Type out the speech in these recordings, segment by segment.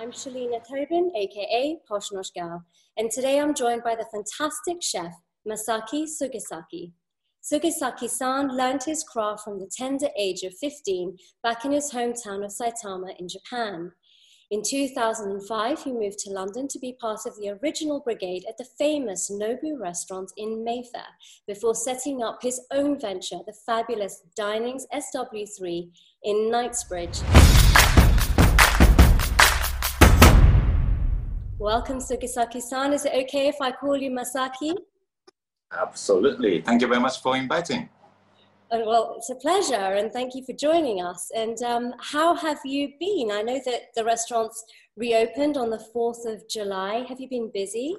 I'm Shalina Tobin, aka Posh Nosh Gal, and today I'm joined by the fantastic chef Masaki Sugisaki. Sugisaki-san learned his craft from the tender age of 15 back in his hometown of Saitama in Japan. In 2005, he moved to London to be part of the original brigade at the famous Nobu restaurant in Mayfair, before setting up his own venture, the fabulous Dinings SW3 in Knightsbridge. Welcome, Sugisaki-san. Is it okay if I call you Masaki? Absolutely. Thank you very much for inviting. Well, it's a pleasure, and thank you for joining us. And how have you been? I know that the restaurant's reopened on the 4th of July. Have you been busy?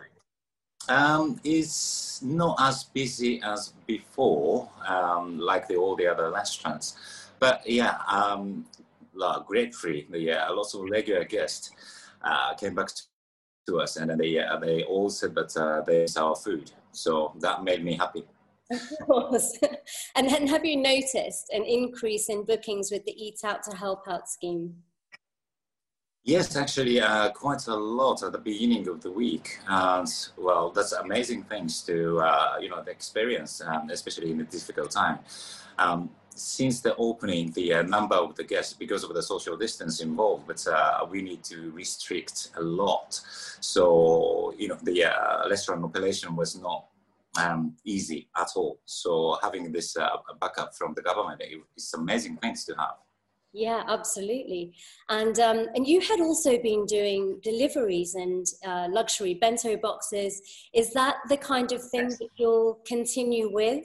It's not as busy as before, like all the other restaurants. But yeah, gratefully, lots of regular guests came back to us, and then they all said that they miss our food. So that made me happy. Of course. And have you noticed an increase in bookings with the Eat Out to Help Out scheme? Yes, actually, quite a lot at the beginning of the week. And well, that's amazing things to the experience, especially in a difficult time. Since the opening, the number of the guests, because of the social distance involved, but we need to restrict a lot. So the restaurant operation was not easy at all. So having this backup from the government is amazing things to have. Yeah, absolutely. And you had also been doing deliveries and luxury bento boxes. Is that the kind of thing that you'll continue with?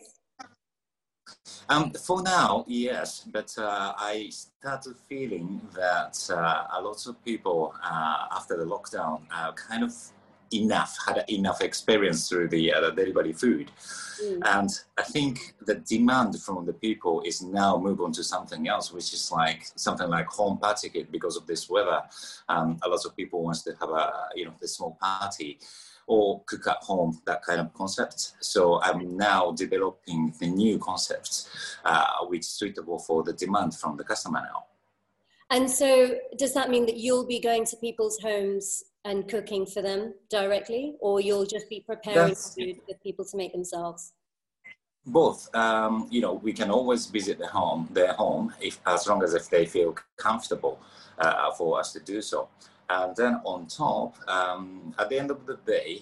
For now, yes, but I started feeling that a lot of people after the lockdown kind of had enough experience through the delivery food. And I think the demand from the people is now move on to something else, which is like something like home party kit. Because of this weather, a lot of people wants to have the small party or cook at home, that kind of concept. So I'm now developing the new concepts which is suitable for the demand from the customer now. And so does that mean that you'll be going to people's homes and cooking for them directly, or you'll just be preparing food for people to make themselves? Both. We can always visit their home, as long as if they feel comfortable for us to do so. And then on top, at the end of the day,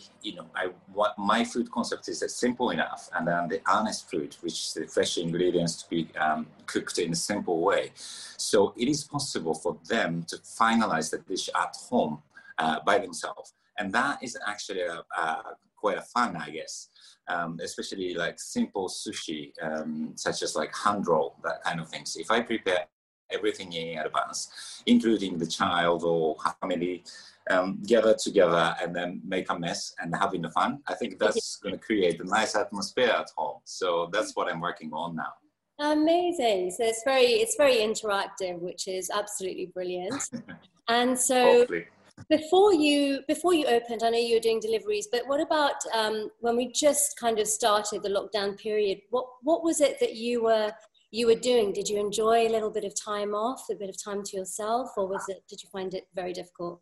my food concept is simple enough, and then the honest food, which is the fresh ingredients to be cooked in a simple way. So it is possible for them to finalize the dish at home by themselves. And that is actually quite a fun, I guess, especially like simple sushi, such as like hand roll, that kind of things. If I prepare everything in advance, including the child or family, gather together and then make a mess and having the fun, I think that's going to create a nice atmosphere at home. So that's what I'm working on now. Amazing. So it's very interactive, which is absolutely brilliant. And so hopefully. Before you opened, I know you were doing deliveries, but what about when we just kind of started the lockdown period? What was it that you were doing? Did you enjoy a little bit of time off, a bit of time to yourself, or did you find it very difficult?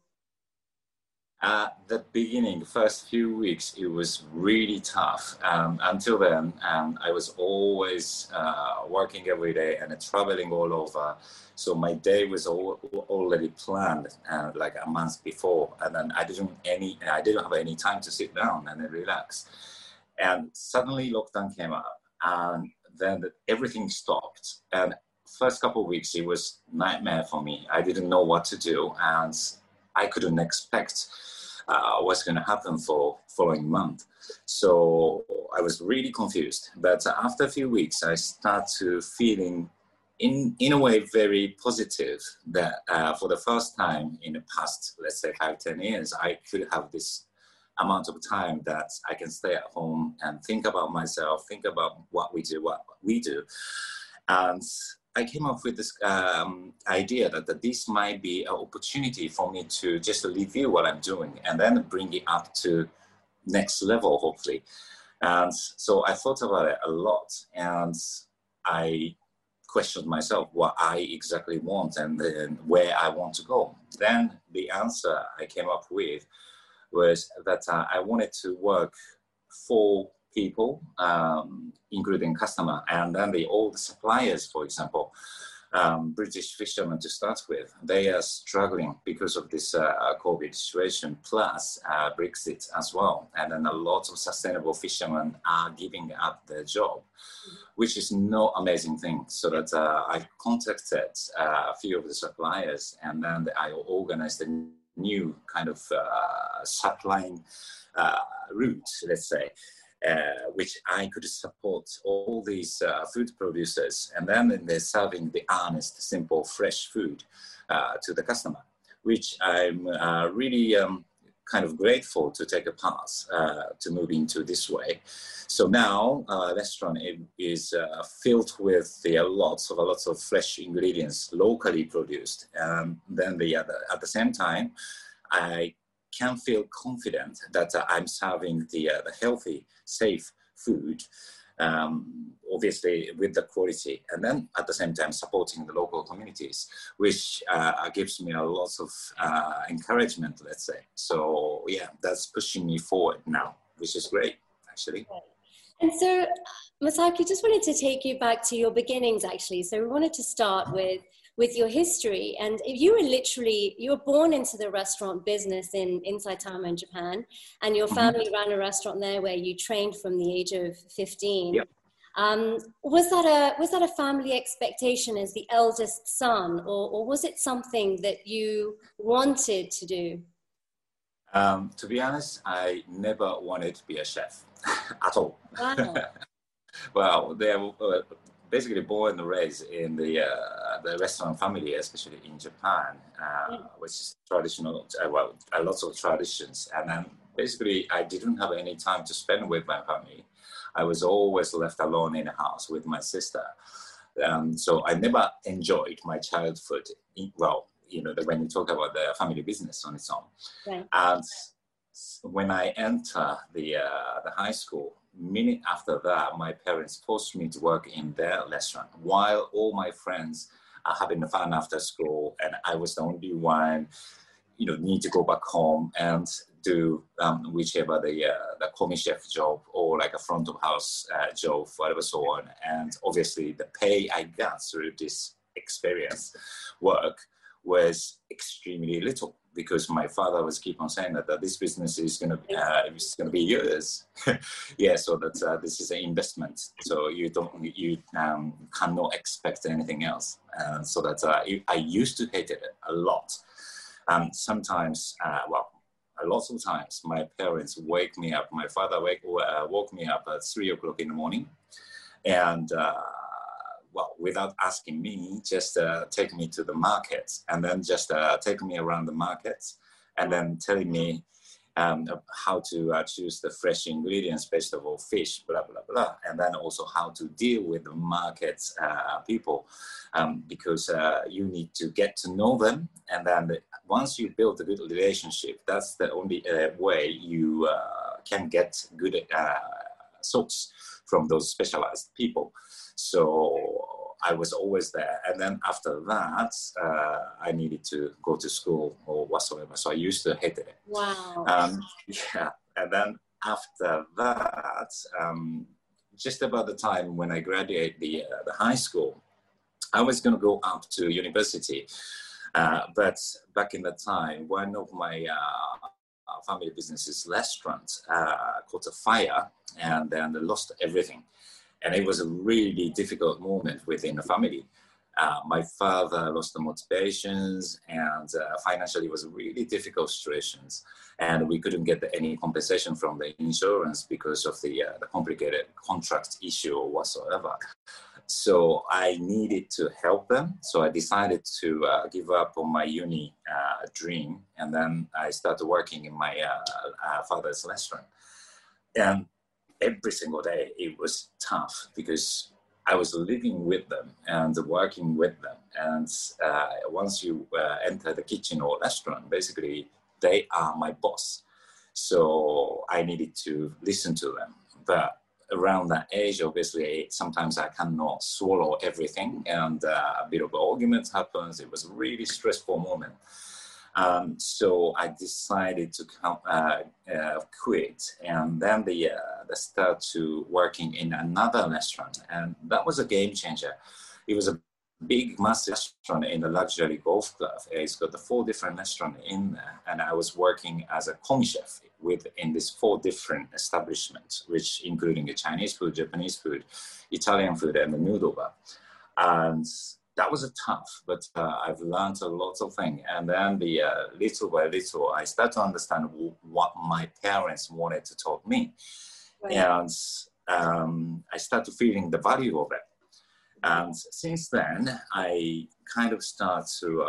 At the beginning, the first few weeks, it was really tough. Until then, I was always working every day and traveling all over. So my day was already planned like a month before, and then I didn't have any time to sit down and relax. And suddenly lockdown came up, and then everything stopped. And first couple of weeks, it was a nightmare for me. I didn't know what to do, and I couldn't expect what's going to happen for following month. So I was really confused. But after a few weeks, I started to feeling in a way very positive that for the first time in the past, let's say 5-10 years, I could have this amount of time that I can stay at home and think about myself, think about what we do. And I came up with this idea that this might be an opportunity for me to just review what I'm doing and then bring it up to next level, hopefully. And so I thought about it a lot, and I questioned myself what I exactly want and where I want to go. Then the answer I came up with was that I wanted to work for people, including customer, and then all the suppliers, for example. British fishermen to start with, they are struggling because of this COVID situation, plus Brexit as well. And then a lot of sustainable fishermen are giving up their job, which is no amazing thing. So that I contacted a few of the suppliers, and then I organized a new kind of supplying route, let's say, which I could support all these food producers, and then they're serving the honest, simple, fresh food to the customer, which I'm really kind of grateful to take a path to move into this way. So now restaurant is filled with lots of fresh ingredients, locally produced. Then at the same time, I can feel confident that I'm serving the healthy, safe food, obviously with the quality, and then at the same time supporting the local communities, which gives me a lot of encouragement, let's say. So yeah, that's pushing me forward now, which is great, actually. And so, Masaki, just wanted to take you back to your beginnings, actually. So we wanted to start with your history. And you were born into the restaurant business in Saitama in Japan, and your family ran a restaurant there where you trained from the age of 15. Yep. Was that a family expectation as the eldest son, or was it something that you wanted to do? To be honest, I never wanted to be a chef at all. Wow. Well, they were basically born and raised in the restaurant family, especially in Japan, which is traditional, a lot of traditions. And then basically I didn't have any time to spend with my family. I was always left alone in the house with my sister. So I never enjoyed my childhood. Well, when you talk about the family business on its own. Right. And when I enter the high school, minute after that, my parents forced me to work in their restaurant while all my friends are having fun after school, and I was the only one, need to go back home and do whichever the commis chef job or like a front of house job, whatever so on. And obviously the pay I got through this experience work was extremely little, because my father was keep on saying that this business is going to be yours. Yeah, so that this is an investment. So you cannot expect anything else. So that I used to hate it a lot. Sometimes, a lot of times, my parents wake me up. My father woke me up at 3 o'clock in the morning, and without asking me, just take me to the markets, and then just take me around the markets, and then telling me how to choose the fresh ingredients, vegetable, fish, blah, blah, blah. And then also how to deal with the markets people, because you need to get to know them. And then once you build a good relationship, that's the only way you can get good source from those specialized people. So I was always there. And then after that, I needed to go to school or whatsoever. So I used to hate it. Wow. Yeah. And then after that, just about the time when I graduated the high school, I was going to go up to university. But back in the time, one of my family businesses restaurant caught a fire, and then they lost everything. And it was a really difficult moment within the family. My father lost the motivations, and financially it was really difficult situations. And we couldn't get any compensation from the insurance because of the complicated contract issue or whatsoever. So I needed to help them. So I decided to give up on my uni dream. And then I started working in my father's restaurant. And every single day it was tough, because I was living with them and working with them. And once you enter the kitchen or restaurant, basically they are my boss. So I needed to listen to them. But around that age, obviously, sometimes I cannot swallow everything, and a bit of argument happens. It was a really stressful moment. So I decided to quit, and then the start to working in another restaurant, and that was a game changer. It was a big, massive restaurant in the luxury golf club. It's got the 4 different restaurants in there, and I was working as a commis chef in these 4 different establishments, which including the Chinese food, Japanese food, Italian food, and the noodle bar. And that was tough, but I've learned a lot of things. And then little by little, I start to understand what my parents wanted to taught me. Right. And I started feeling the value of it. And since then, I kind of start to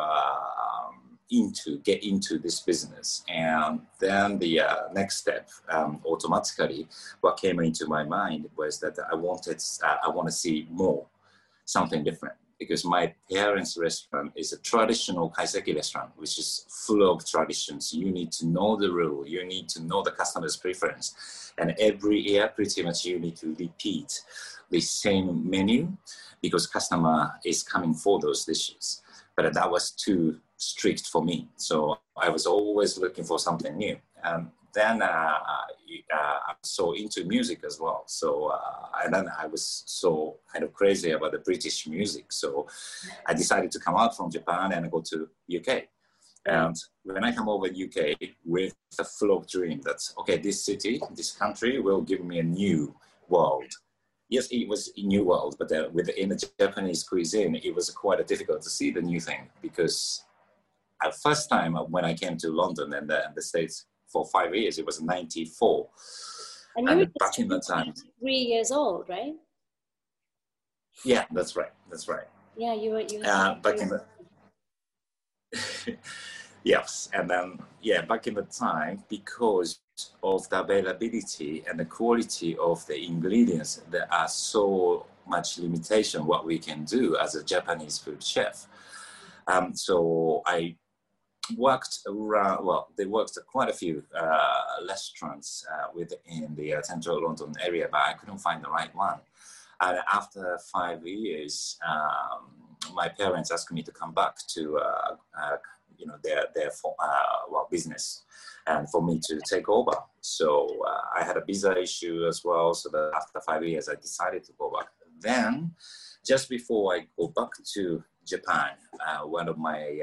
get into this business. And then the next step, automatically, what came into my mind was that I want to see more, something different. Because my parents' restaurant is a traditional kaiseki restaurant, which is full of traditions. You need to know the rule. You need to know the customer's preference. And every year, pretty much, you need to repeat the same menu because customer is coming for those dishes. But that was too strict for me. So I was always looking for something new. Then I'm so into music as well. So, and then I was so kind of crazy about the British music. So I decided to come out from Japan and go to UK. And when I come over UK with the full of dream that, okay, this city, this country will give me a new world. Yes, it was a new world, but within the Japanese cuisine, it was quite difficult to see the new thing because first time when I came to London and the States, for 5 years, it was 94. And you were back in that time 3 years old, right? Yeah, that's right. That's right. Yeah, you were back in the yes, and then back in the time, because of the availability and the quality of the ingredients, there are so much limitation what we can do as a Japanese food chef. So I worked around, there worked quite a few restaurants within the central London area, but I couldn't find the right one. And after 5 years, my parents asked me to come back to their business and for me to take over. So I had a visa issue as well. So that after 5 years, I decided to go back. Then, just before I go back to Japan, one of my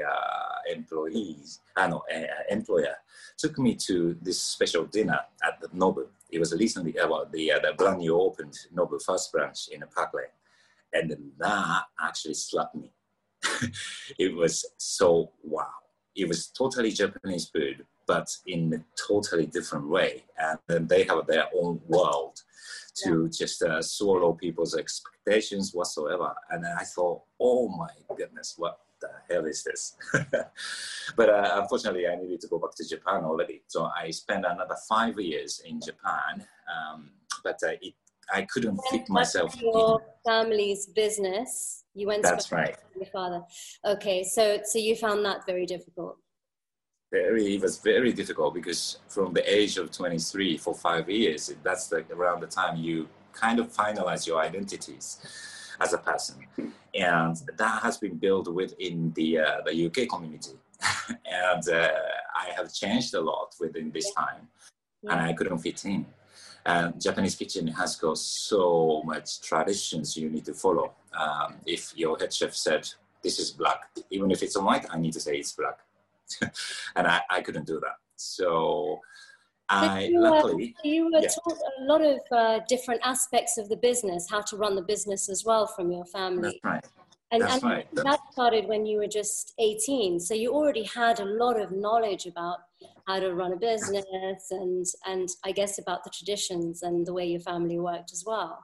employer took me to this special dinner at the Nobu. It was recently the brand new opened Nobu first branch in the Park Lane. And that actually slapped me. It was so wow. It was totally Japanese food, but in a totally different way. And then they have their own world to just swallow people's expectations whatsoever. And I thought, oh my goodness, what the hell is this? But unfortunately, I needed to go back to Japan already. So I spent another 5 years in Japan, but I couldn't fit myself in. Your family's business, you went to That's right. Your father. Okay, so you found that very difficult. It was very difficult because from the age of 23 for 5 years, that's around the time you kind of finalize your identities as a person. And that has been built within the UK community. And I have changed a lot within this time, and I couldn't fit in. And Japanese kitchen has got so much traditions you need to follow. If your head chef said, this is black, even if it's white, I need to say it's black. And I couldn't do that. So luckily... You were taught a lot of different aspects of the business, how to run the business as well from your family. That's right. And right. That started when you were just 18. So you already had a lot of knowledge about how to run a business and I guess about the traditions and the way your family worked as well.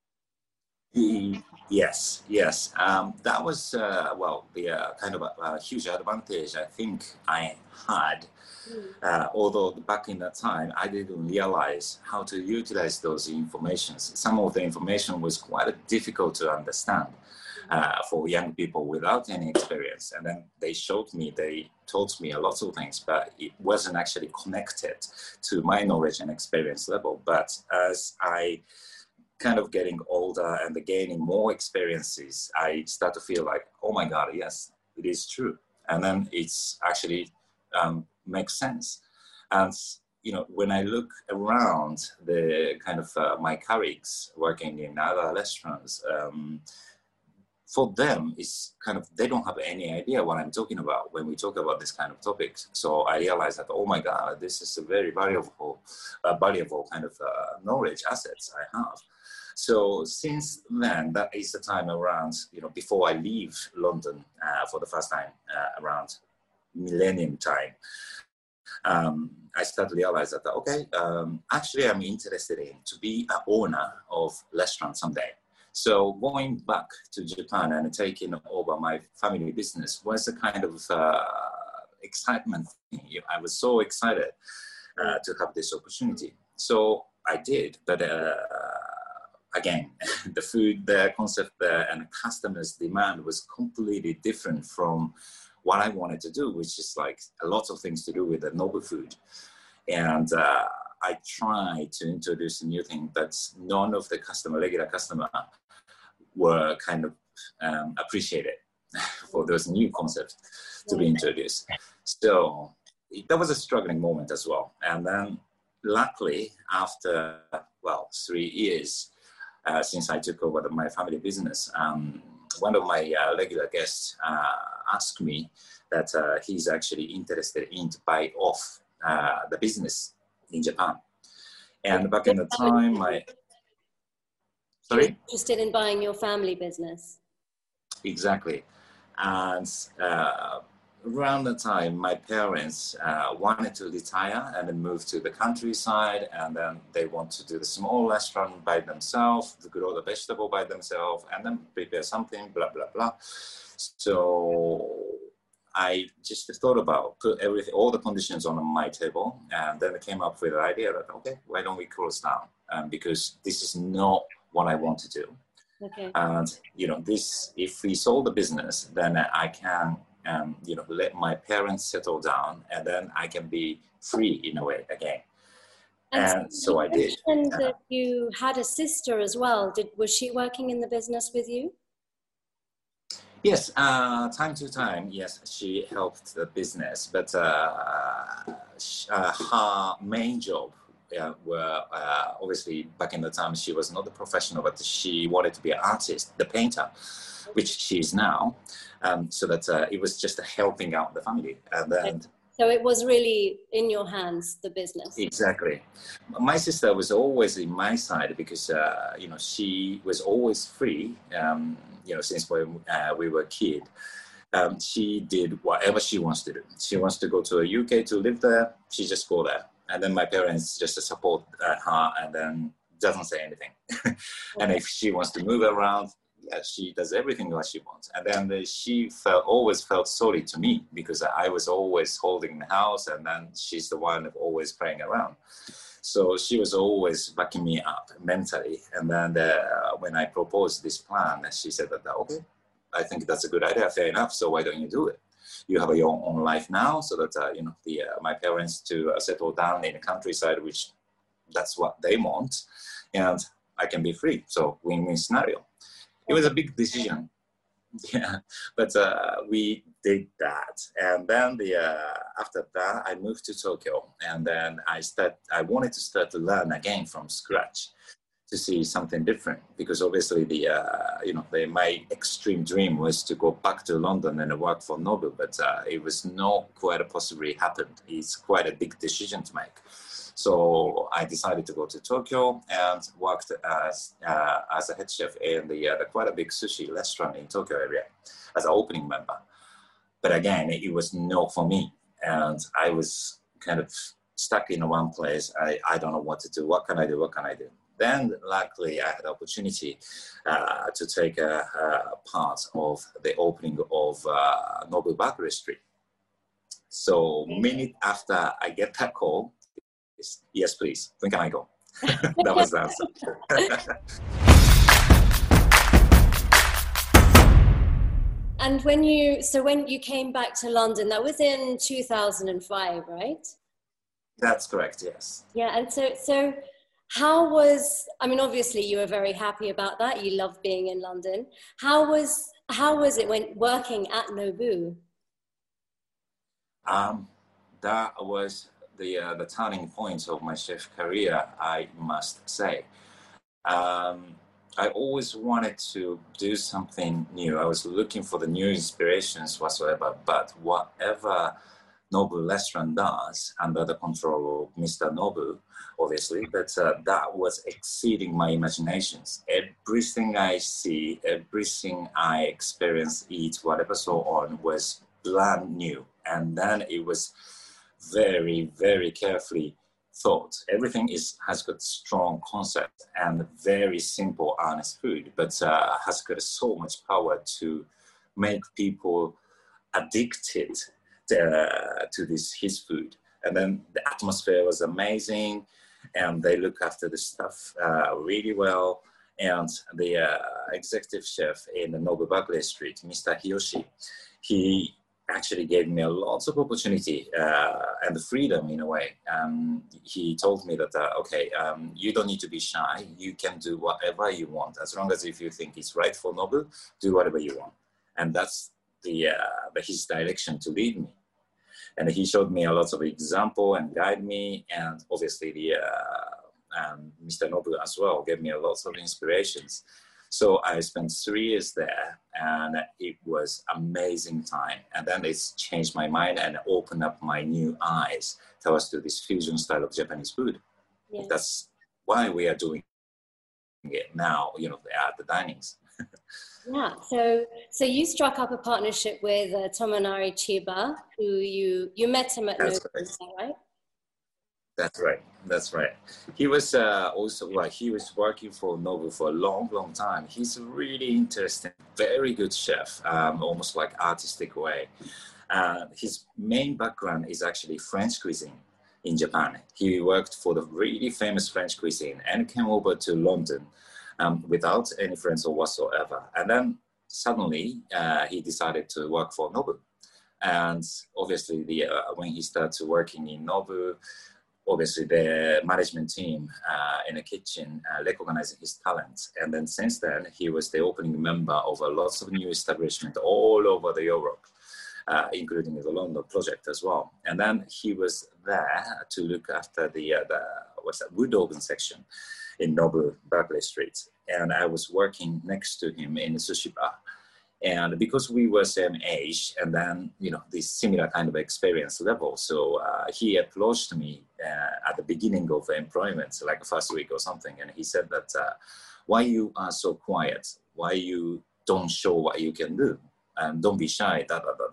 Yes. That was, the kind of a huge advantage I think I had. Although back in that time, I didn't realize how to utilize those informations. Some of the information was quite difficult to understand for young people without any experience. And then they taught me a lot of things, but it wasn't actually connected to my knowledge and experience level. But as I kind of getting older and gaining more experiences, I start to feel like, oh my God, yes, it is true. And then it's actually makes sense. And, you know, when I look around the kind of my colleagues working in other restaurants, for them, it's kind of, they don't have any idea what I'm talking about when we talk about this kind of topics. So I realized that, oh my God, this is a very valuable kind of knowledge assets I have. So since then, that is the time around, you know, before I leave London for the first time around millennium time, I started to realize that, okay, actually I'm interested in to be an owner of restaurant someday. So going back to Japan and taking over my family business was a kind of excitement. I was so excited to have this opportunity. So I did, but again, the food there, concept there, and the customers' demand was completely different from what I wanted to do, which is like a lot of things to do with the noble food. And I tried to introduce a new thing, but none of the regular customer were kind of appreciated for those new concepts to be introduced. So that was a struggling moment as well. And then luckily, after, 3 years since I took over my family business, one of my regular guests asked me that he's actually interested in to buy off the business in Japan. And back in the time, Sorry? Interested in buying your family business. Exactly. And around the time, my parents wanted to retire and then move to the countryside, and then they want to do the small restaurant by themselves, to grow the vegetable by themselves, and then prepare something, blah, blah, blah. So I just thought about, put everything, all the conditions on my table, and then I came up with the idea that, okay, why don't we close down? Because this is not what I want to do. Okay. And, you know, if we sold the business, then I can, let my parents settle down, and then I can be free in a way again. And so I did. You mentioned that you had a sister as well. Was she working in the business with you? Yes, time to time, yes, she helped the business, but her main job were obviously back in the time she was not a professional, but she wanted to be an artist, the painter, which she is now. So that it was just helping out the family. And then, so it was really in your hands, the business. Exactly. My sister was always in my side because she was always free. Since we were kids. She did whatever she wants to do. She wants to go to the UK to live there. She just go there. And then my parents just support her and then doesn't say anything. And if she wants to move around, she does everything what she wants. And then she always felt sorry to me because I was always holding the house, and then she's the one always playing around. So she was always backing me up mentally. And then when I proposed this plan, she said that, okay, I think that's a good idea, fair enough. So why don't you do it? You have your own life now, so that, my parents to settle down in the countryside, which that's what they want. And I can be free. So win-win scenario. It was a big decision. Yeah, but we did that, and then after that I moved to Tokyo, and then I wanted to start to learn again from scratch to see something different, because obviously my extreme dream was to go back to London and work for Noble, but it was not quite possibly happened. It's quite a big decision to make. So I decided to go to Tokyo and worked as a head chef in the quite a big sushi restaurant in Tokyo area as an opening member. But again, it was no for me. And I was kind of stuck in one place. I don't know what to do. What can I do? Then luckily I had the opportunity to take a part of the opening of Noble Bakery Street. So minute after I get that call, yes, please. When can I go? That was the answer. And when you came back to London, that was in 2005, right? That's correct. Yes. Yeah, and so How was, I mean, obviously you were very happy about that. You love being in London. How was it when working at Nobu? Um, that was the turning point of my chef career, I must say. Um, I always wanted to do something new. I was looking for the new inspirations whatsoever, but whatever Nobu restaurant does under the control of Mr. Nobu, obviously, but that was exceeding my imaginations. Everything I see, everything I experience, eat, whatever so on was brand new. And then it was very, very carefully thought. Everything has got strong concept and very simple, honest food, but has got so much power to make people addicted to this his food. And then the atmosphere was amazing, and they look after the stuff really well. And the executive chef in the Nobu Berkeley Street, Mr. Hiyoshi, he actually gave me a lots of opportunity and the freedom in a way. He told me that, you don't need to be shy. You can do whatever you want. As long as if you think it's right for Nobu, do whatever you want. And that's his direction to lead me. And he showed me a lot of example and guide me. And obviously Mr. Nobu as well gave me a lot of inspirations. So I spent 3 years there, and it was amazing time. And then it's changed my mind and opened up my new eyes towards to this fusion style of Japanese food. Yes. That's why we are doing it now, at the dinings. Yeah, so you struck up a partnership with Tomonari Chiba, who you met him at Nobu, right? That's right. He was he was working for Nobu for a long, long time. He's a really interesting, very good chef, almost like artistic way. His main background is actually French cuisine in Japan. He worked for the really famous French cuisine and came over to London without any friends or whatsoever. And then suddenly he decided to work for Nobu. And obviously when he started working in Nobu, obviously the management team in the kitchen recognizing his talent. And then since then, he was the opening member of lots of new establishments all over the Europe, including the London project as well. And then he was there to look after the wood oven section in Nobu Berkeley Street. And I was working next to him in the sushi bar. And because we were same age and then, this similar kind of experience level, so he approached me at the beginning of employment, like first week or something. And he said that, why you are so quiet? Why you don't show what you can do? And don't be shy,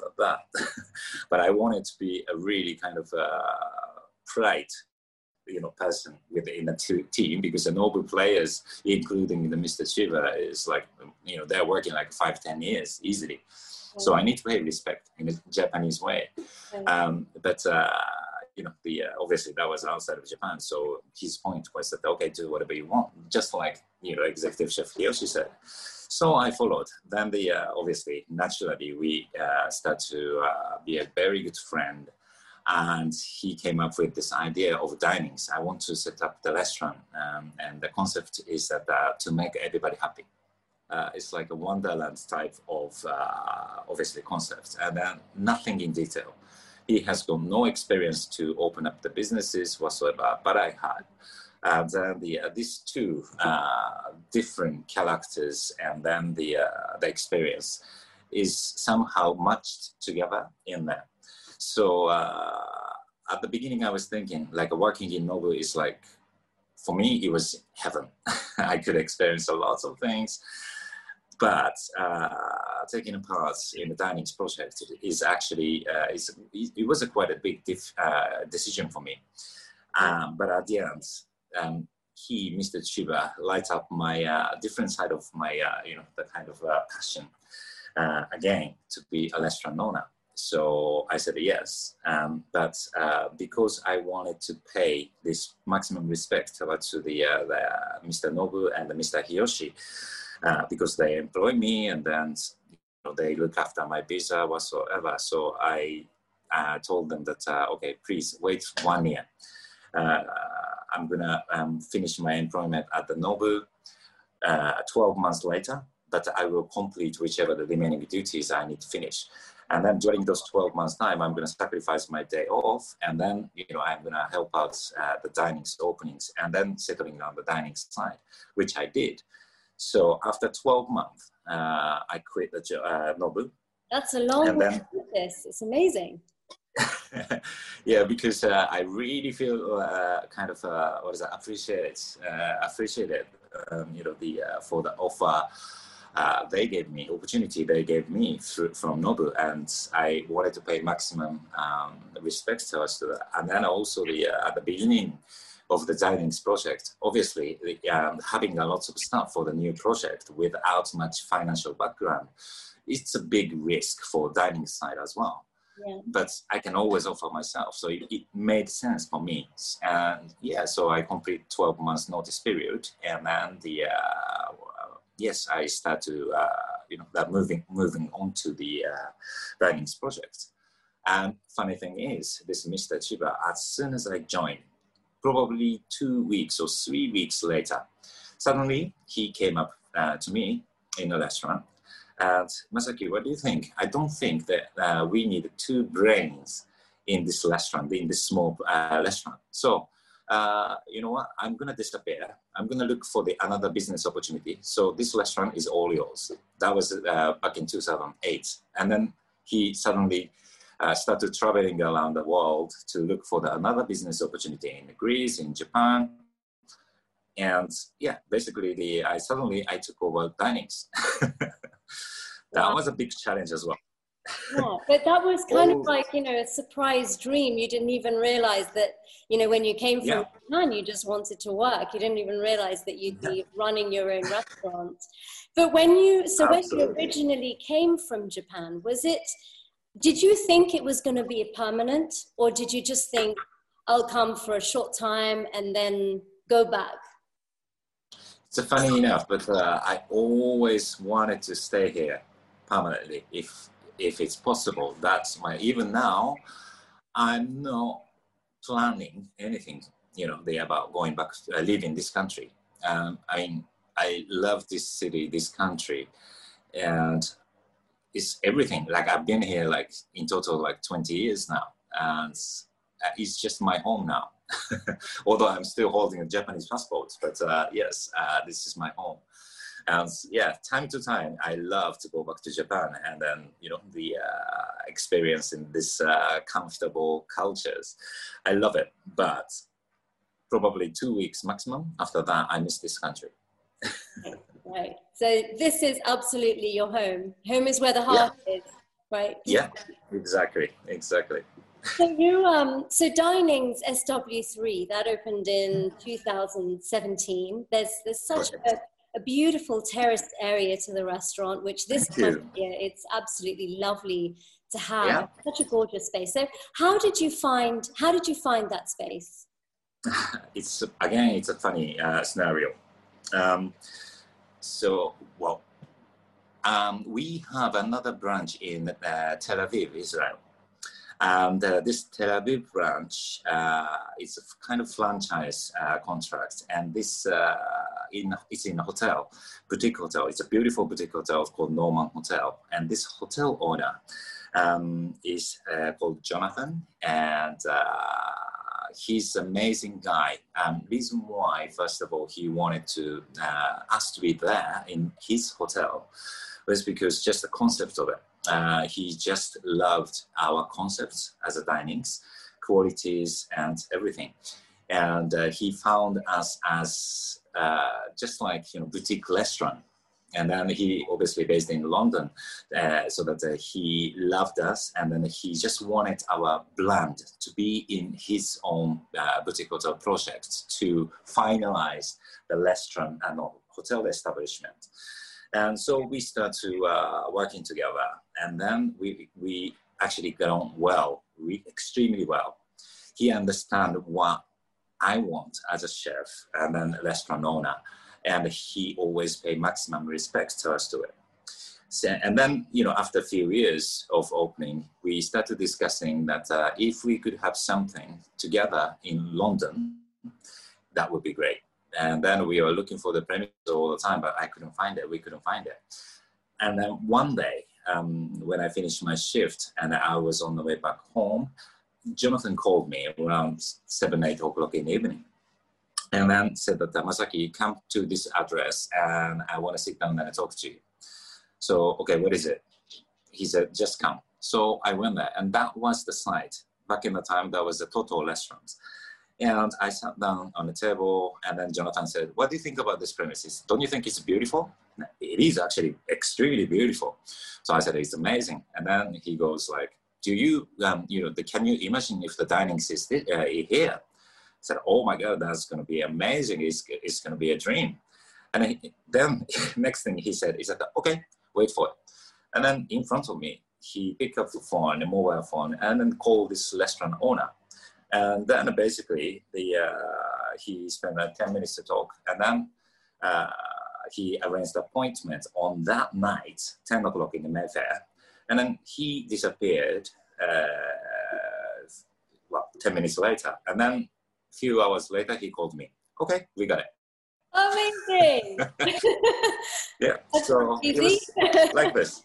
But I wanted to be a really kind of polite person within a team, because the Nobu players, including the Mr. Chiba, is like, they're working like 5-10 years easily. So I need to pay respect in a Japanese way. But obviously that was outside of Japan. So his point was that, okay, do whatever you want, just like, executive chef Hiyoshi said. So I followed. Then obviously, naturally, we start to be a very good friend. And he came up with this idea of dinings. I want to set up the restaurant. And the concept is that to make everybody happy. It's like a Wonderland type of, obviously, concept. And then nothing in detail. He has got no experience to open up the businesses whatsoever, but I had. And then these two different characters and then the experience is somehow matched together in there. So at the beginning, I was thinking, like, working in Nobu is like, for me, it was heaven. I could experience a lot of things. But taking part in the dinings project is actually, it was quite a big decision for me. But at the end, he, Mr. Chiba, light up my different side of my, the kind of passion, again, to be a restaurant owner. So I said yes, but because I wanted to pay this maximum respect to the Mr. Nobu and the Mr. Hiyoshi, because they employ me and then they look after my visa whatsoever. So I told them that, okay, please wait 1 year. I'm going to finish my employment at the Nobu 12 months later, but I will complete whichever the remaining duties I need to finish. And then during those 12 months time, I'm going to sacrifice my day off. And then, I'm going to help out the dinings openings and then settling on the dining side, which I did. So after 12 months, I quit the Nobu. That's a long way to do this. It's amazing. Yeah, because I really feel appreciated, for the offer they gave me, opportunity they gave me from Nobu, and I wanted to pay maximum respect to us to that. And then also at the beginning of the Dinings project, obviously having a lot of stuff for the new project without much financial background, it's a big risk for dining side as well. Yeah. But I can always offer myself, so it made sense for me. And so I complete 12 months notice period, and then I start to moving on to the Dinings project. And funny thing is, this Mr. Chiba, as soon as I joined, probably 2 weeks or 3 weeks later, suddenly he came up to me in a restaurant. And Masaki, what do you think? I don't think that we need 2 brains in this restaurant, in this small restaurant. So, you know what? I'm going to disappear. I'm going to look for another business opportunity. So this restaurant is all yours. That was back in 2008. And then he suddenly started traveling around the world to look for another business opportunity in Greece, in Japan. And basically I took over Dinings. That was a big challenge as well. Yeah, but that was kind of like, a surprise dream. You didn't even realize that, when you came from Japan, you just wanted to work. You didn't even realize that you'd be running your own restaurant. But when you originally came from Japan, did you think it was going to be permanent, or did you just think, I'll come for a short time and then go back? It's funny enough, but I always wanted to stay here permanently if it's possible. That's even now, I'm not planning anything, about going back, leaving this country. I love this city, this country, and it's everything. Like I've been here in total 20 years now, and it's just my home now. Although I'm still holding a Japanese passport, but this is my home. And time to time, I love to go back to Japan and then, the experience in this comfortable cultures. I love it, but probably 2 weeks maximum. After that, I miss this country. Right. So this is absolutely your home. Home is where the heart is, right? Yeah, exactly. So so Dinings SW3, that opened in 2017. There's such a beautiful terraced area to the restaurant, which this time of year, it's absolutely lovely to have. Yeah. Such a gorgeous space. So how did you find that space? It's a funny scenario. We have another branch in Tel Aviv, Israel. And this Tel Aviv branch is a kind of franchise contract, and this it's in a hotel, boutique hotel. It's a beautiful boutique hotel called Norman Hotel, and this hotel owner is called Jonathan, and he's an amazing guy. Reason why, first of all, he wanted us to be there in his hotel was because just the concept of it. He just loved our concepts as a dinings, qualities and everything. And he found us as just boutique restaurant. And then he obviously based in London, so that he loved us. And then he just wanted our brand to be in his own boutique hotel project to finalize the restaurant and hotel establishment. And so we start to working together, and then we actually got on well, extremely well. He understands what I want as a chef and then a restaurant owner, and he always pay maximum respect to us to it. So, and then, after a few years of opening, we started discussing that if we could have something together in London, that would be great. And then we were looking for the premises all the time, but I couldn't find it. We couldn't find it. And then one day, when I finished my shift and I was on the way back home, Jonathan called me around 7, 8 o'clock in the evening. And then said that, Masaki, come to this address and I want to sit down and talk to you. So, okay, what is it? He said, just come. So I went there, and that was the site. Back in the time, that was a Toto restaurant. And I sat down on the table, and then Jonathan said, what do you think about this premises? Don't you think it's beautiful? It is actually extremely beautiful. So I said, it's amazing. And then he goes like, do you, can you imagine if the dining system here? I said, oh my God, that's going to be amazing. It's going to be a dream. And then next thing he said, okay, wait for it. And then in front of me, he picked up the phone, the mobile phone, and then called this restaurant owner. And then basically, he spent 10 minutes to talk. And then he arranged an appointment on that night, 10 o'clock in the Mayfair. And then he disappeared, 10 minutes later. And then a few hours later, he called me. Okay, we got it. Amazing. Yeah, so it was like this.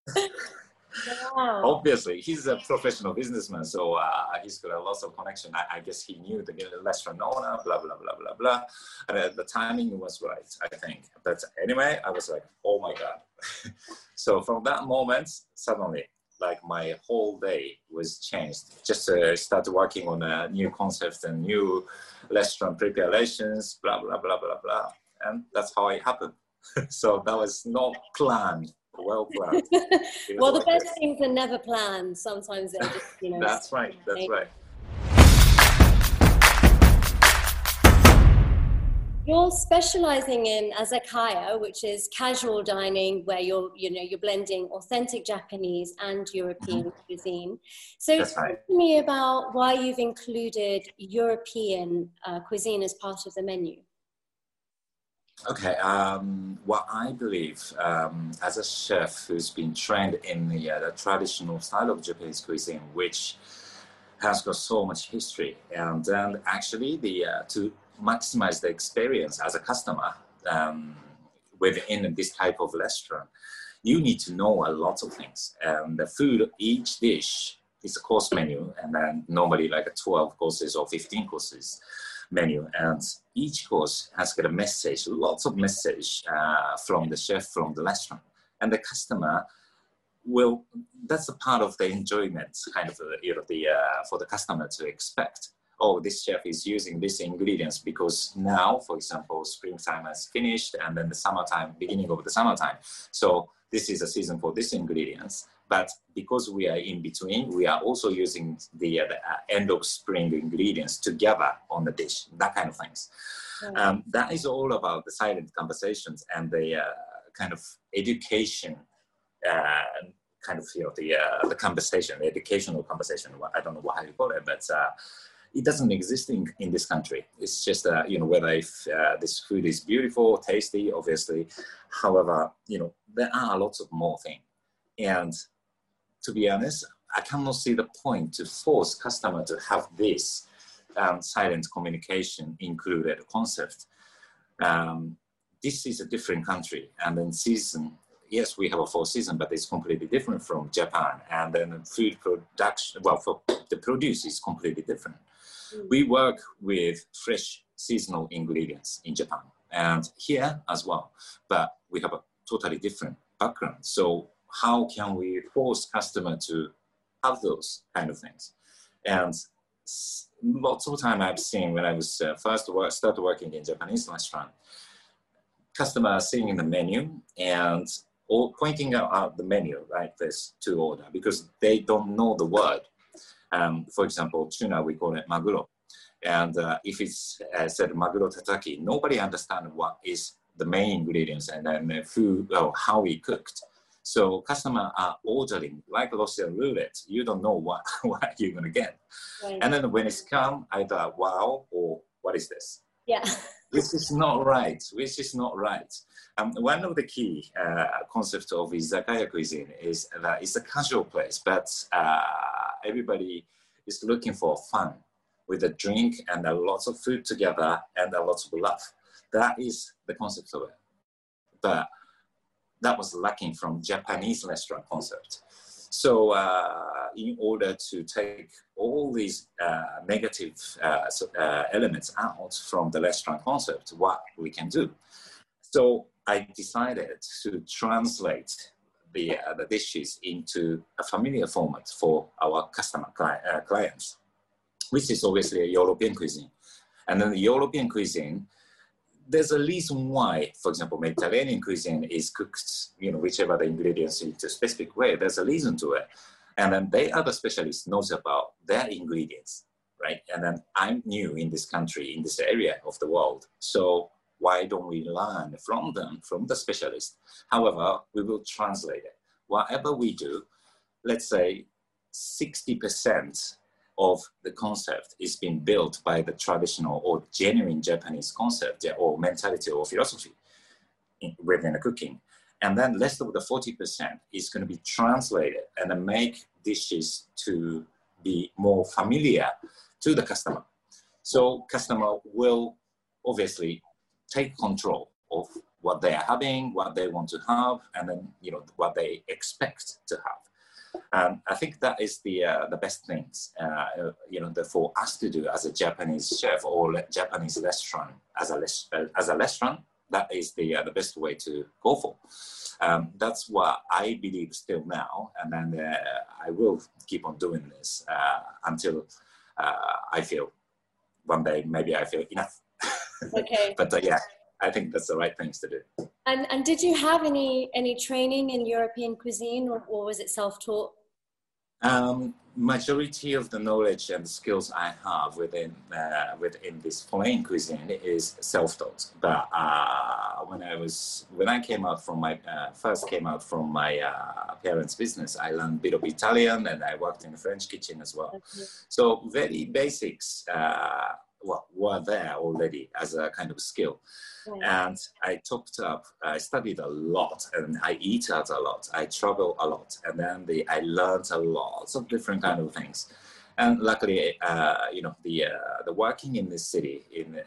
Wow. Obviously, he's a professional businessman, so he's got a lot of connection. I guess he knew the restaurant owner, blah, blah, blah, blah, blah. And the timing was right, I think. But anyway, I was like, oh my God. So from that moment, suddenly, like my whole day was changed. Just started working on a new concept and new restaurant preparations, blah, blah, blah, blah, blah. And that's how it happened. So that was not planned. Well planned. Well, the best things are never planned. Sometimes they're just, That's right. That's right. You're specializing in izakaya, which is casual dining, where you're blending authentic Japanese and European cuisine. So talk to me about why you've included European cuisine as part of the menu. Okay, well, I believe as a chef who's been trained in the traditional style of Japanese cuisine, which has got so much history, and then actually to maximize the experience as a customer within this type of restaurant, you need to know a lot of things. And the food, each dish is a course menu, and then normally like 12 courses or 15 courses menu, and each course has got a message, lots of message from the chef, from the restaurant, and the customer will. That's a part of the enjoyment, kind of for the customer to expect. Oh, this chef is using these ingredients because now, for example, springtime has finished, and then the summertime, beginning of the summertime. So this is a season for these ingredients. But because we are in between, we are also using the end of spring ingredients together on the dish, that kind of things. Right. That is all about the silent conversations and the kind of education, the conversation, the educational conversation. I don't know how you call it, but it doesn't exist in this country. It's just, whether if this food is beautiful, tasty, obviously. However, there are lots of more things. And to be honest, I cannot see the point to force customer to have this silent communication included concept. This is a different country, and then season, yes, we have a 4 season, but it's completely different from Japan. And then food production, for the produce is completely different. We work with fresh seasonal ingredients in Japan and here as well, but we have a totally different background. So how can we force customer to have those kind of things? And lots of time I've seen when I was started working in Japanese restaurant, customer seeing the menu and pointing out the menu like this to order because they don't know the word. For example, tuna, we call it maguro. And if it's said maguro tataki, nobody understands what is the main ingredients and then the food, or how we cooked. So customers are ordering like Russian roulette. You don't know what you're going to get. Right. And then when it's come, I thought, wow, or what is this? Yeah. This is not right. One of the key concepts of izakaya cuisine is that it's a casual place, but everybody is looking for fun. with a drink and a lots of food together and a lots of love. That is the concept of it. But that was lacking from Japanese restaurant concept. So in order to take all these negative elements out from the restaurant concept, what we can do. So I decided to translate the dishes into a familiar format for our customer clients, which is obviously a European cuisine. And then the European cuisine, there's a reason why, for example, Mediterranean cuisine is cooked, whichever the ingredients into a specific way, there's a reason to it. And then they are the specialists knows about their ingredients, right? And then I'm new in this country, in this area of the world. So why don't we learn from them, from the specialists? However, we will translate it. Whatever we do, let's say 60% of the concept is being built by the traditional or genuine Japanese concept or mentality or philosophy within the cooking. And then the rest of the 40% is going to be translated and then make dishes to be more familiar to the customer. So customer will obviously take control of what they are having, what they want to have, and then what they expect to have. I think that is the best things for us to do as a Japanese chef or Japanese restaurant as a restaurant. That is the best way to go for. That's what I believe still now, and then I will keep on doing this until I feel one day maybe I feel enough. Okay. But yeah, I think that's the right things to do. And did you have any training in European cuisine, or was it self-taught? Majority of the knowledge and skills I have within this foreign cuisine is self-taught. But when I came out from my first came out from my parents' business, I learned a bit of Italian and I worked in the French kitchen as well. Okay. So very basics were there already as a kind of skill. Right. And I studied a lot and I eat out a lot. I travel a lot. And then I learned a lot of different kind of things. And luckily, the working in this city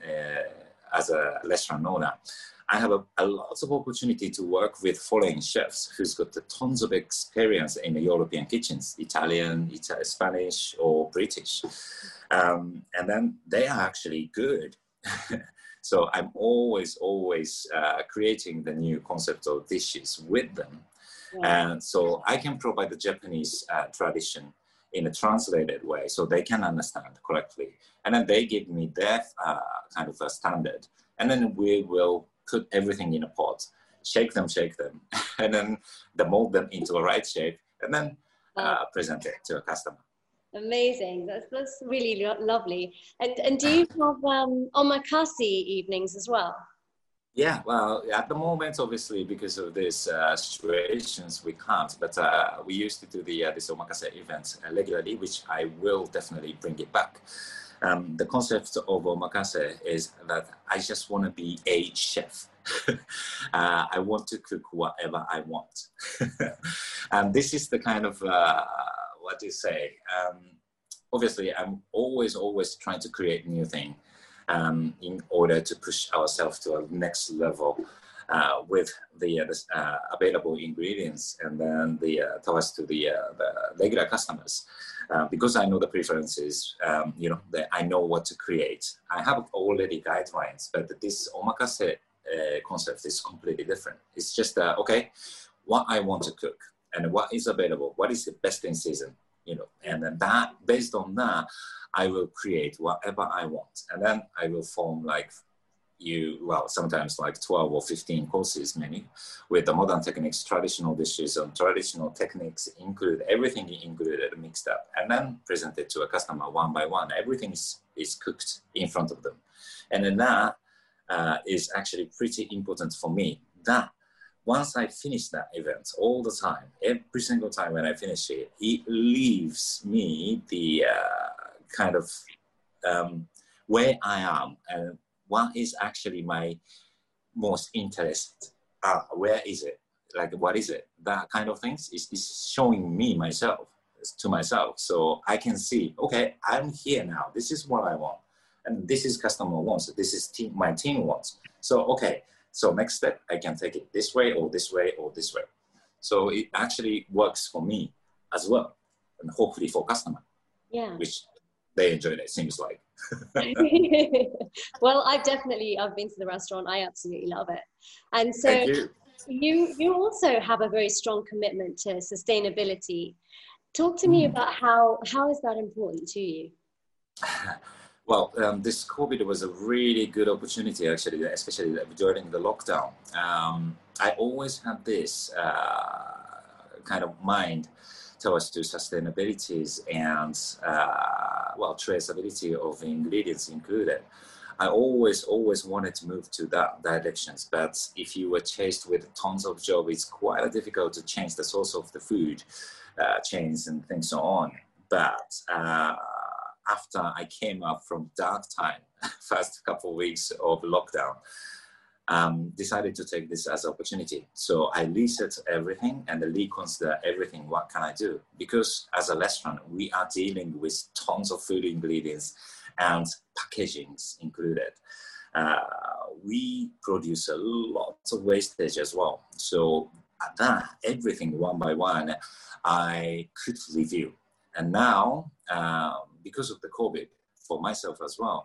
as a restaurant owner, I have a lot of opportunity to work with foreign chefs who's got tons of experience in the European kitchens, Italian, Spanish, or British. And then they are actually good. So I'm always creating the new concept of dishes with them. Yeah. And so I can provide the Japanese tradition in a translated way so they can understand correctly. And then they give me their kind of a standard. And then we will put everything in a pot, shake them, and then mold them into a right shape, and then present it to a customer. Amazing. That's really lovely. And do you have omakase evenings as well? Yeah, well, at the moment, obviously, because of these situations, we can't. But we used to do this omakase event regularly, which I will definitely bring it back. The concept of omakase is that I just want to be a chef. I want to cook whatever I want. And this is the kind of, what do you say? Obviously, I'm always trying to create new thing in order to push ourselves to a next level with the available ingredients and then towards to the regular customers. Because I know the preferences, that I know what to create. I have already guidelines, but this omakase concept is completely different. It's just, what I want to cook and what is available, what is the best in season, and then based on that, I will create whatever I want. And then I will form sometimes like 12 or 15 courses menu with the modern techniques, traditional dishes and traditional techniques everything included, mixed up, and then presented to a customer one by one. Everything is cooked in front of them. And then that is actually pretty important for me. That once I finish that event all the time, every single time when I finish it, it leaves me the kind of where I am and what is actually my most interest. Where is it? Like, what is it? That kind of things is showing me myself. to myself. So I can see, okay, I'm here now. This is what I want. And this is customer wants. This is my team wants. So, okay. So next step, I can take it this way or this way or this way. So it actually works for me as well. And hopefully for customer. Yeah. Which they enjoyed it, seems like. Well, I've been to the restaurant. I absolutely love it. And so Thank you. You also have a very strong commitment to sustainability. Talk to me about how is that important to you? Well, this COVID was a really good opportunity, actually, especially during the lockdown. I always had this kind of mind towards to sustainabilities and, traceability of ingredients included. I always wanted to move to that directions, but if you were chased with tons of jobs, it's quite difficult to change the source of the food chains and things so on. But after I came up from dark time, first couple of weeks of lockdown, decided to take this as an opportunity. So I reset everything and reconsider everything. What can I do? Because as a restaurant, we are dealing with tons of food ingredients and packagings included. We produce a lot of wastage as well. So that everything one by one, I could review. And now, because of the COVID, for myself as well,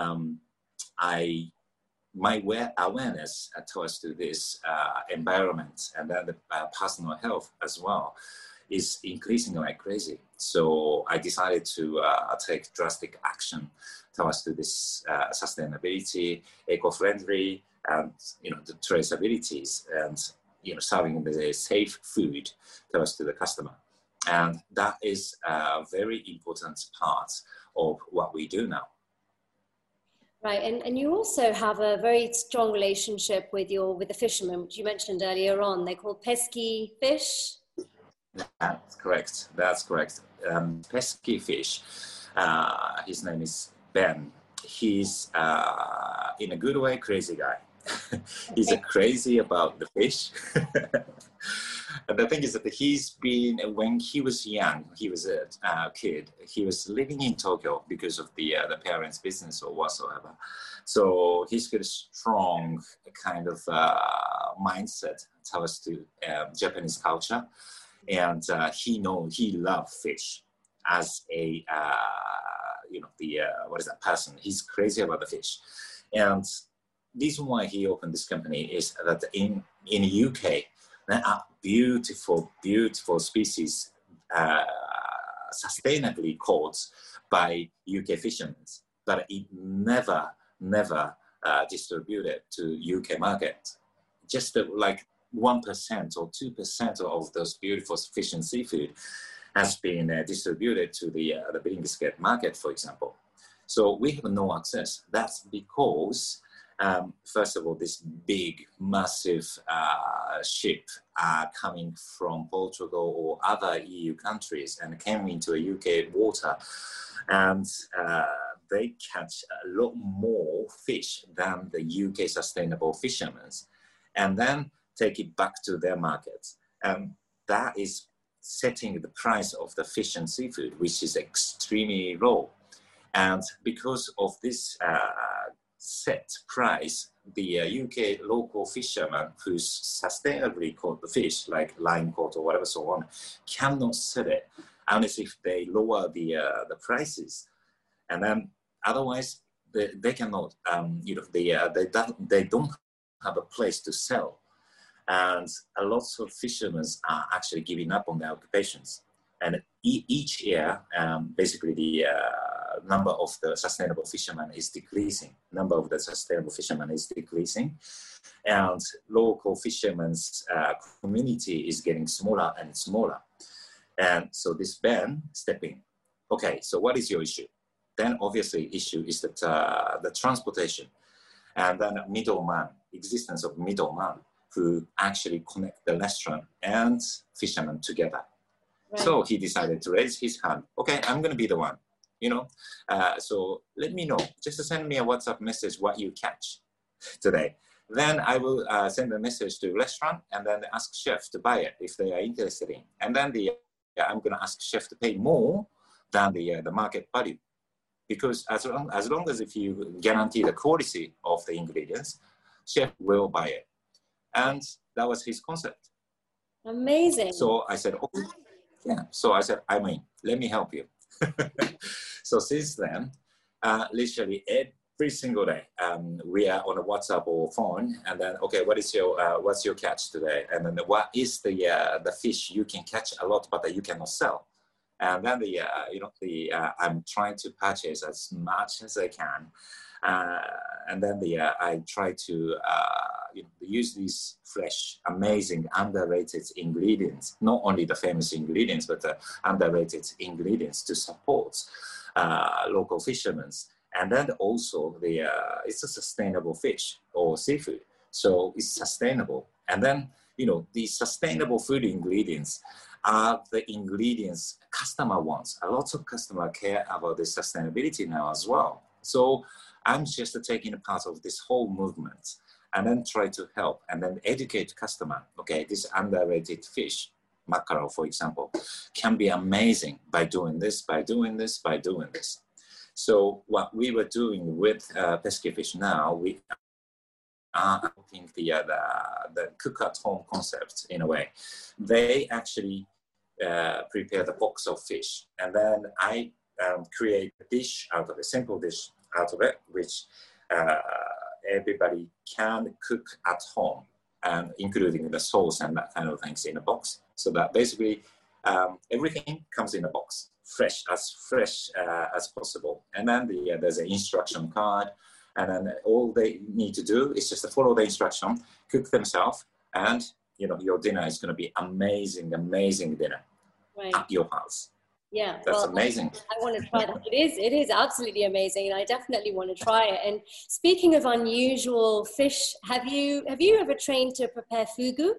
my awareness towards to this environment and then the personal health as well is increasing like crazy. So I decided to take drastic action towards to this sustainability, eco-friendly, and the traceabilities, and serving the safe food towards to the customer. And that is a very important part of what we do now. Right, and you also have a very strong relationship with the fishermen, which you mentioned earlier on. They're called pesky fish. That's correct. Pesky fish. His name is Ben. He's in a good way crazy guy. He's crazy about the fish. And the thing is that when he was young, he was a kid, he was living in Tokyo because of the parents' business or whatsoever. So he's got a strong kind of mindset towards to Japanese culture. And he loves fish as a, person. He's crazy about the fish. And the reason why he opened this company is that in UK, there are beautiful species sustainably caught by UK fishermen, but it never distributed to UK market. Just like 1% or 2% of those beautiful fish and seafood has been distributed to the Billingsgate market, for example. So we have no access. That's because first of all, this big, massive ship coming from Portugal or other EU countries and came into a UK water, and they catch a lot more fish than the UK sustainable fishermen, and then take it back to their markets. And that is setting the price of the fish and seafood, which is extremely low. And because of this set price, the UK local fishermen who sustainably caught the fish, like line caught or whatever so on, cannot sell it unless if they lower the prices. And then otherwise they cannot, they don't have a place to sell. And a lot of fishermen are actually giving up on their occupations. And each year, basically the number of the sustainable fishermen is decreasing. And local fishermen's community is getting smaller and smaller. And so this Ben stepping, okay, so what is your issue? Then obviously issue is that the transportation, and then existence of middleman who actually connect the restaurant and fishermen together. Right. So he decided to raise his hand. Okay, I'm going to be the one, so let me know. Just send me a WhatsApp message what you catch today. Then I will send a message to the restaurant and then ask chef to buy it if they are interested in. And then the I'm going to ask chef to pay more than the market value. Because as long as if you guarantee the quality of the ingredients, chef will buy it. And that was his concept. Amazing. So I said, okay. Yeah. So I said, I mean, let me help you. So since then, literally every single day, we are on a WhatsApp or phone, and then, okay, what's your catch today? And then what is the fish you can catch a lot, but that you cannot sell? And then I'm trying to purchase as much as I can. And then I try to use these fresh, amazing, underrated ingredients, not only the famous ingredients, but the underrated ingredients to support local fishermen. And then also it's a sustainable fish or seafood. So it's sustainable. And then, these sustainable food ingredients are the ingredients customer wants. A lot of customers care about the sustainability now as well. So I'm just taking a part of this whole movement and then try to help and then educate customer. Okay, this underrated fish, mackerel, for example, can be amazing by doing this, by doing this, by doing this. So what we were doing with Pesky Fish now, we are helping the cook at home concept in a way. They actually prepare the box of fish, and then I create a dish out of it, simple dish out of it, which everybody can cook at home, and including the sauce and that kind of things in a box. So that basically everything comes in a box, fresh as possible. And then there's an instruction card, and then all they need to do is just to follow the instruction, cook themselves, and your dinner is going to be amazing dinner at your house. Yeah, that's amazing. I want to try that. It is absolutely amazing, and I definitely want to try it. And speaking of unusual fish, have you ever trained to prepare fugu?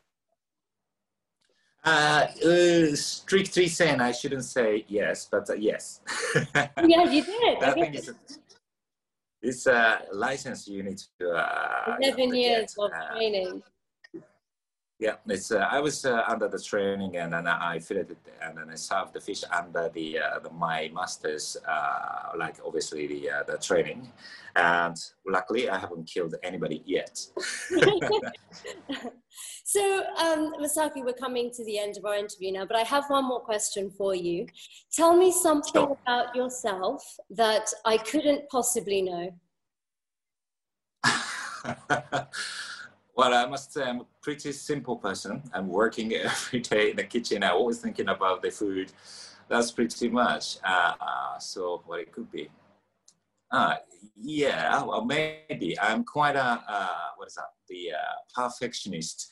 Strictly saying, I shouldn't say yes, but yes. Yeah, you did. I think it's a license you need to 11 years of training. Yeah, it's I was under the training, and then I filleted it, and then I served the fish under my master's, obviously the training, and luckily I haven't killed anybody yet. So, Masaki, we're coming to the end of our interview now, but I have one more question for you. Tell me something about yourself that I couldn't possibly know. Well, I must say I'm a pretty simple person. I'm working every day in the kitchen. I'm always thinking about the food. That's pretty much. So what it could be. Yeah, well, maybe I'm quite the perfectionist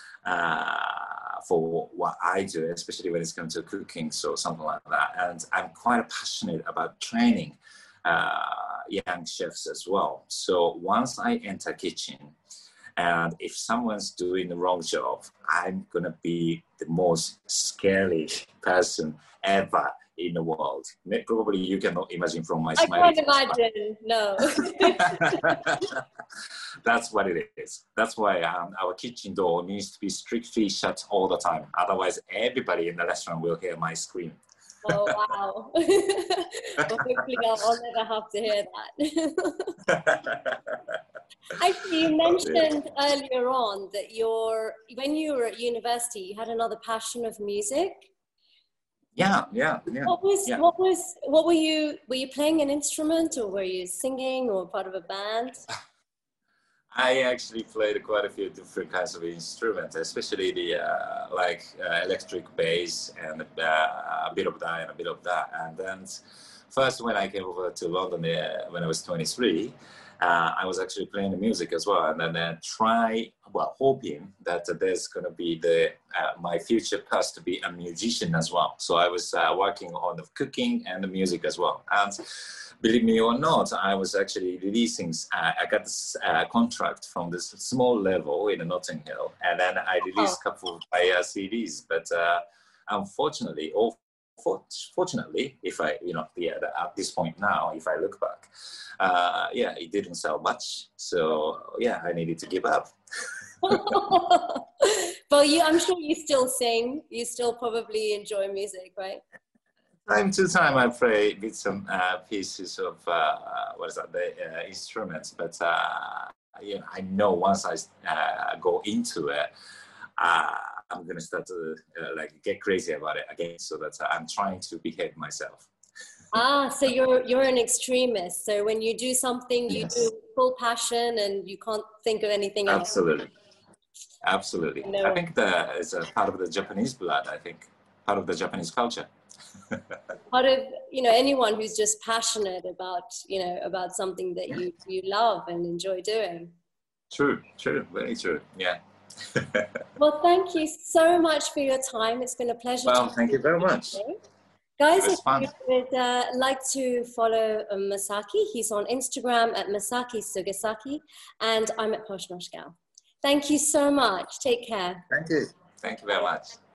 for what I do, especially when it's come to cooking, so something like that. And I'm quite passionate about training young chefs as well. So once I enter kitchen, and if someone's doing the wrong job, I'm going to be the most scary person ever in the world. Probably you cannot imagine from my smile. I can't imagine, no. That's what it is. That's why our kitchen door needs to be strictly shut all the time. Otherwise, everybody in the restaurant will hear my scream. Oh, wow. Well, hopefully I'll never have to hear that. Actually, you mentioned earlier on that when you were at university, you had another passion of music. Yeah. What were you playing an instrument, or were you singing, or part of a band? I actually played quite a few different kinds of instruments, especially the electric bass and a bit of that and a bit of that. And then first when I came over to London when I was 23, I was actually playing the music as well, and then hoping that there's going to be my future path to be a musician as well. So I was working on the cooking and the music as well. And believe me or not, I was actually releasing, I got this contract from this small level in Notting Hill, and then I released a couple of my CDs, but unfortunately, or fortunately, if I, at this point now, if I look back, it didn't sell much. So, I needed to give up. Well, I'm sure you still sing. You still probably enjoy music, right? Time to time, I play with some pieces of the instruments. But I know once I go into it, I'm gonna start to like get crazy about it again. So that I'm trying to behave myself. So you're an extremist. So when you do something, you Yes. do full passion, and you can't think of anything else. Absolutely. No. I think that is a part of the Japanese blood. I think part of the Japanese culture. Part of anyone who's just passionate about about something that you love and enjoy doing. True, very true. Yeah. Well, thank you so much for your time. It's been a pleasure. Well, thank you very much. Guys, if you would like to follow Masaki, he's on Instagram at Masaki Sugisaki, and I'm at Poshnosh Gal. Thank you so much. Take care. Thank you. Thank you very much.